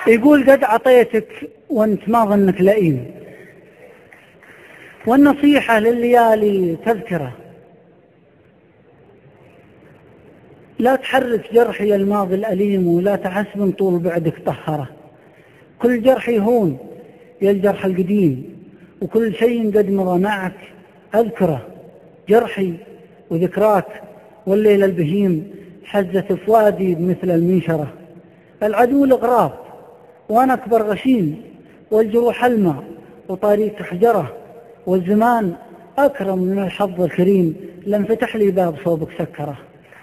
يقول قد عطيتك وانت ما ظنك لئيم، والنصيحة لليالي تذكره، لا تحرك جرحي الماضي الأليم، ولا تحسب طول بعدك طهره. كل جرح يهون يا الجرح القديم، وكل شيء قد مضى معك أذكره. جرحي وذكراك والليل البهيم حزت فؤادي بمثل المنشرة. العدو الغراب وأنا أكبر غشيم، والجروح الماء وطريق حجرة. والزمان أكرم من الحظ الكريم، لم فتح لي باب صوبك سكره.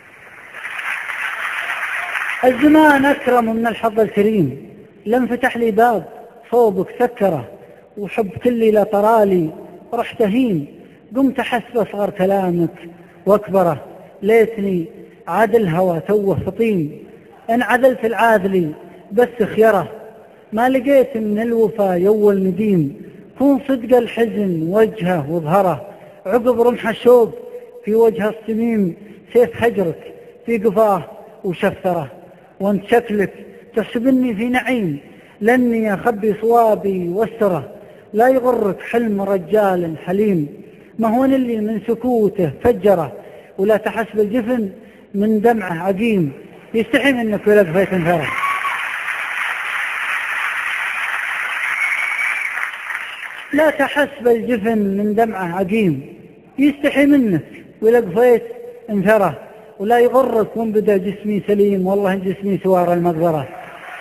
الزمان أكرم من الحظ الكريم، لم فتح لي باب صوبك سكره. وحب كلي لا طرالي رحت هين، قمت أحس بصغر كلامك وأكبره. ليتني عاد الهوى توه فطين، إن عدلت العاذلي بس خيره. ما لقيت من الوفا يول نديم، كون صدق الحزن وجهه وظهره. عقب رمح الشوق في وجه السميم، سيف هجرك في قفاه وشفره. وانت شكلك تحسبني في نعيم، لاني أخبي صوابي واستره. لا يغرك حلم رجال حليم، ما هو اللي من سكوته فجره. ولا تحسب الجفن من دمعه عقيم، يستحي منك ولا قفيت انفره. لا تحسب الجفن من دمعه عقيم، يستحي منك ولا قفيت انفره. ولا يغرك وان بدا جسمي سليم، والله جسمي سوار المقبره.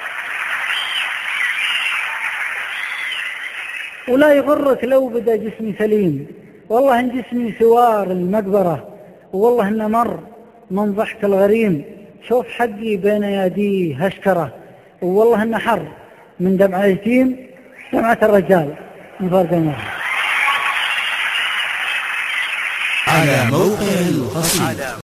ولا يغرك لو بدا جسمي سليم، والله ان جسمي سوار المقبره. والله ان مر من ضحك الغريم، شوف حقي بين يديه هشكره. والله ان حر من دمع اليتيم، دمعة الرجال من فرد المرء. على موقع القصيدة.